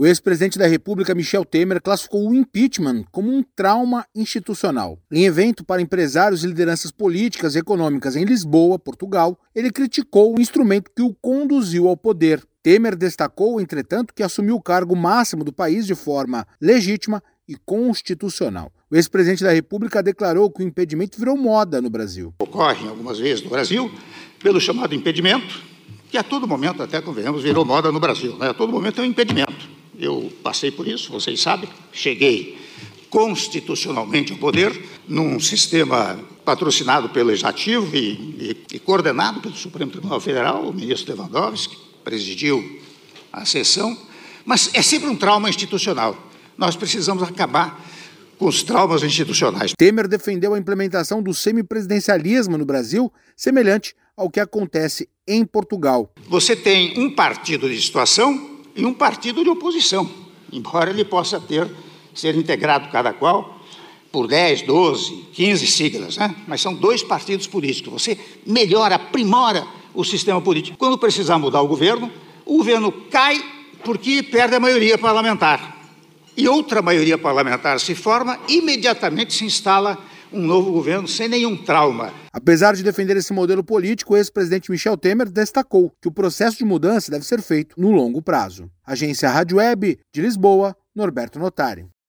O ex-presidente da República, Michel Temer, classificou o impeachment como um trauma institucional. Em evento para empresários e lideranças políticas e econômicas em Lisboa, Portugal, ele criticou o instrumento que o conduziu ao poder. Temer destacou, entretanto, que assumiu o cargo máximo do país de forma legítima e constitucional. O ex-presidente da República declarou que o impedimento virou moda no Brasil. Ocorre algumas vezes no Brasil pelo chamado impedimento, que a todo momento, até convenhamos, virou moda no Brasil, né? A todo momento é um impedimento. Eu passei por isso, vocês sabem, cheguei constitucionalmente ao poder num sistema patrocinado pelo Legislativo e coordenado pelo Supremo Tribunal Federal, o ministro Lewandowski presidiu a sessão, mas é sempre um trauma institucional. Nós precisamos acabar com os traumas institucionais. Temer defendeu a implementação do semipresidencialismo no Brasil, semelhante ao que acontece em Portugal. Você tem um partido de situação e um partido de oposição, embora ele possa ser integrado cada qual por 10, 12, 15 siglas, né? Mas são dois partidos políticos. Você melhora, aprimora o sistema político. Quando precisar mudar o governo cai porque perde a maioria parlamentar. E outra maioria parlamentar se forma, imediatamente se instala um novo governo sem nenhum trauma. Apesar de defender esse modelo político, o ex-presidente Michel Temer destacou que o processo de mudança deve ser feito no longo prazo. Agência Rádio Web de Lisboa, Norberto Notari.